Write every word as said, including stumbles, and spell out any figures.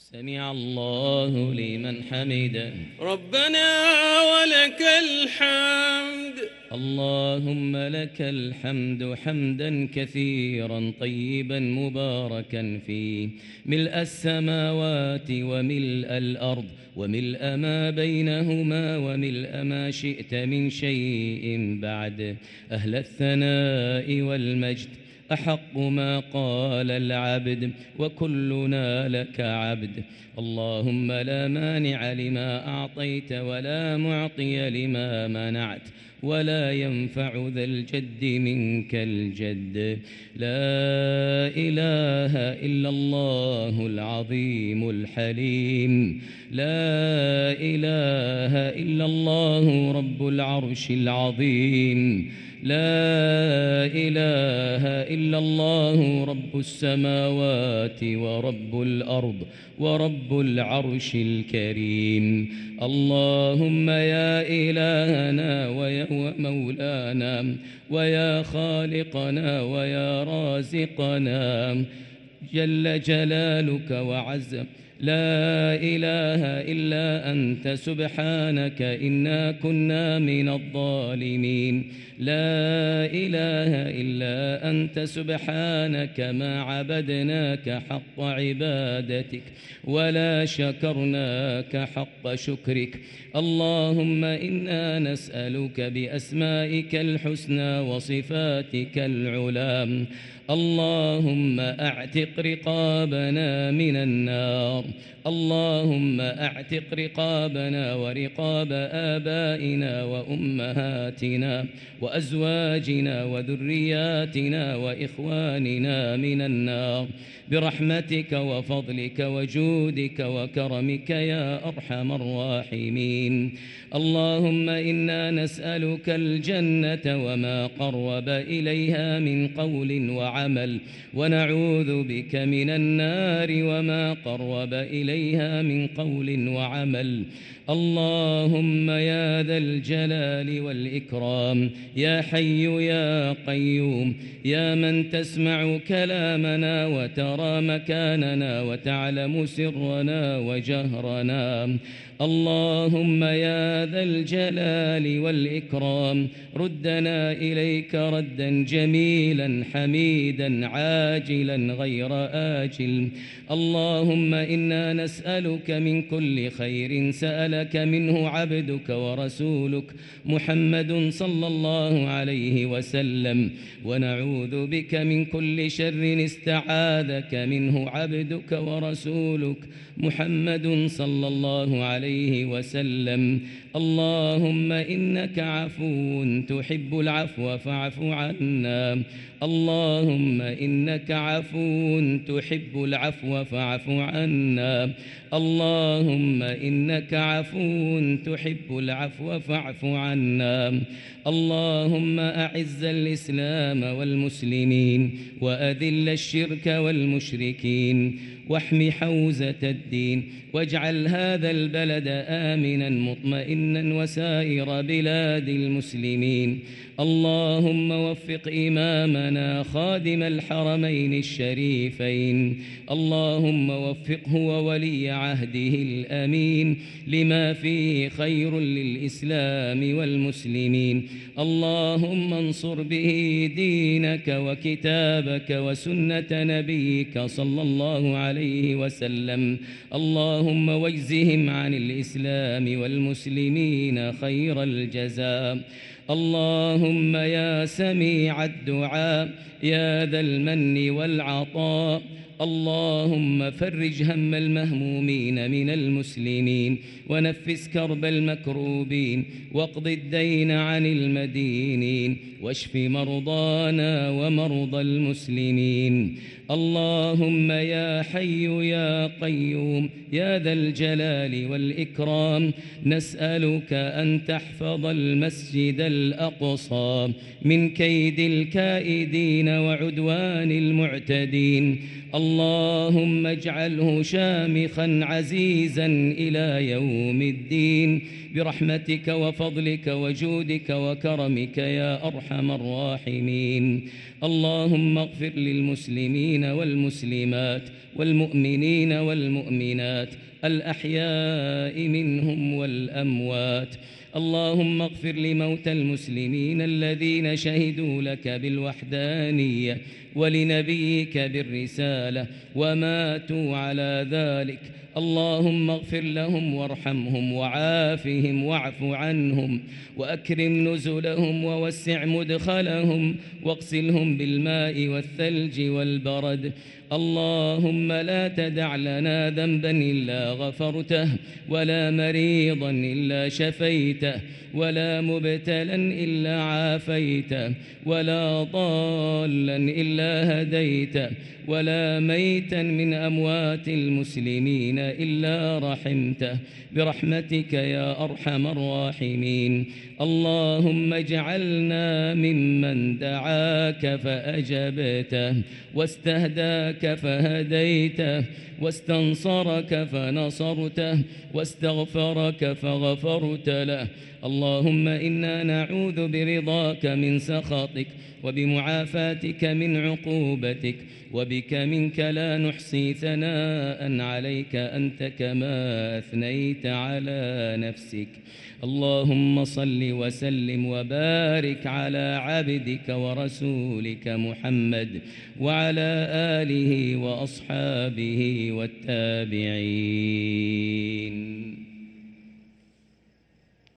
سمع الله لمن حمده. ربنا ولك الحمد. اللهم لك الحمد حمدا كثيرا طيبا مباركا فيه، ملء السماوات وملء الأرض وملء ما بينهما وملء ما شئت من شيء بعد. أهل الثناء والمجد أحق ما قال العبد وكلنا لك عبد. اللهم لا مانع لما أعطيت ولا معطي لما منعت ولا ينفع ذا الجد منك الجد. لا إله إلا الله العظيم الحليم، لا إله إلا الله رب العرش العظيم، لا إله إلا الله رب السماوات ورب الأرض ورب العرش الكريم. اللهم يا إلهنا ويا مولانا ويا خالقنا ويا رازقنا جل جلالك وعز، لا إله إلا أنت سبحانك إنا كنا من الظالمين. لا إله إلا أنت سبحانك ما عبدناك حق عبادتك ولا شكرناك حق شكرك. اللهم إنا نسألك بأسمائك الحسنى وصفاتك العلى، اللهم أعتق رقابنا من النار، اللهم أعتق رقابنا ورقاب آبائنا وأمهاتنا وأزواجنا وذرياتنا وإخواننا من النار برحمتك وفضلك وجودك وكرمك يا أرحم الراحمين. اللهم إنا نسألك الجنة وما قرب إليها من قول وعمل، ونعوذ بك من النار وما قرب إليها من قول وعمل. اللهم يا ذا الجلال والإكرام يا حي يا قيوم يا من تسمع كلامنا وترى مكاننا وتعلم سرنا وجهرنا، اللهم يا ذا الجلال والإكرام ردنا إليك ردا جميلا حميدا عاجلا غير آجل. اللهم إنا نسألك من كل خير سألك منه عبدك ورسولك محمد صلى الله عليه وسلم، ونعوذ بك من كل شر استعاذك منه عبدك ورسولك محمد صلى الله عليه وسلم. اللهم إنك عفو تحب العفو فاعف عنا، اللهم إنك عفو تحب العفو فاعف عنا، اللهم إنك عفو تحب العفو فاعف عنا. اللهم أعز الإسلام والمسلمين وأذل الشرك والمشركين واحم حوزة الدين، واجعل هذا البلد آمنا مطمئنا وسائر بلاد المسلمين. اللهم وفق إمامنا خادم الحرمين الشريفين، اللهم وفقه وولي عهده الأمين لما فيه خير للإسلام والمسلمين. اللهم انصر به دينك وكتابك وسنة نبيك صلى الله عليه وسلم. اللهم واجزهم عن الإسلام والمسلمين خير الجزاء. اللهم يا سميع الدعاء يا ذا المن والعطاء، اللهم فرج هم المهمومين من المسلمين ونفس كرب المكروبين واقض الدين عن المدينين واشف مرضانا ومرضى المسلمين. اللهم يا حي يا قيوم يا ذا الجلال والإكرام نسألك أن تحفظ المسجد الأقصى من كيد الكائدين وعدوان المعتدين. اللهم اجعله شامخا عزيزا إلى يوم الدين برحمتك وفضلك وجودك وكرمك يا أرحم الراحمين. اللهم اغفر للمسلمين والمسلمات والمؤمنين والمؤمنات الأحياء منهم والأموات. اللهم اغفر لموتى المسلمين الذين شهدوا لك بالوحدانية ولنبيك بالرسالة وماتوا على ذلك. اللهم اغفر لهم وارحمهم وعافهم واعف عنهم وأكرم نزلهم ووسع مدخلهم واغسلهم بالماء والثلج والبرد. اللهم لا تدع لنا ذنبا إلا غفرته ولا مريضا إلا شفيته ولا مبتلا إلا عافيته ولا ضالا إلا هديته ولا ميتا من أموات المسلمين إلا رحمته برحمتك يا أرحم الراحمين. اللهم اجعلنا ممن دعاك فأجبته واستهداك فهديته واستنصرك فنصرته واستغفرك فغفرت له. اللهم إنا نعوذ برضاك من سخطك وبمعافاتك من عقوبتك وبك منك لا نحصي ثناء عليك أنت كما أثنيت على نفسك. اللهم صل وسلم وبارك على عبدك ورسولك محمد وعلى آله وأصحابه والتابعين.